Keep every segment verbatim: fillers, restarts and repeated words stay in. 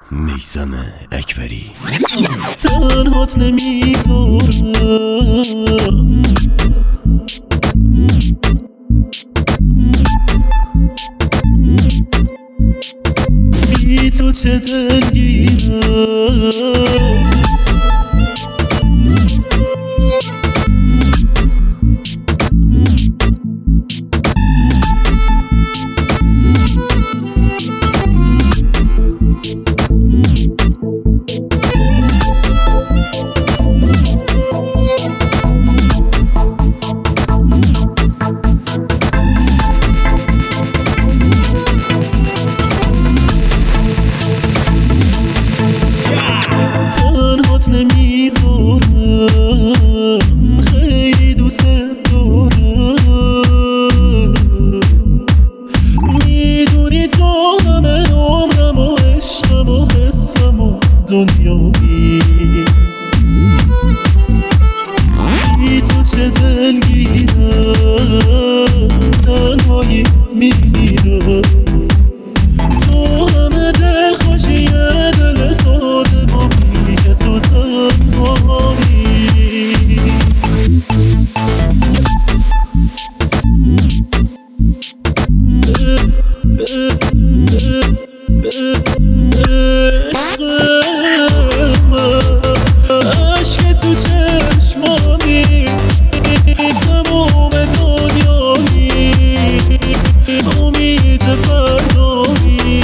میثم اکبری. تنهات نمیذارم، بی تو چه دلگیرم، تنهات نمیذارم، خیلی دوست دارم، میدونی تو همه عمرم و عشقم و حسم و دنیایی، بی تو چه دلگیرم، تنهایی میمیرم، تو همه دل خوشی دل ساده با بی کس و تنهایی. عشق تو چشمانی تمام دنیایی، امید فردایی،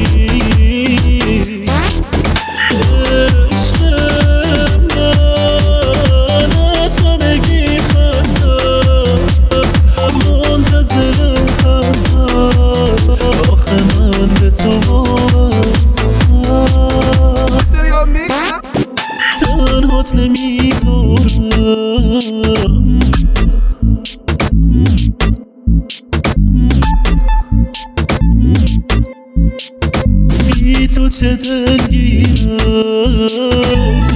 عشق من از همگی خستم، منتظرت هستم، آخه من به تو وابستم، تنهات نمیذارم، بی تو چه دلگیرم.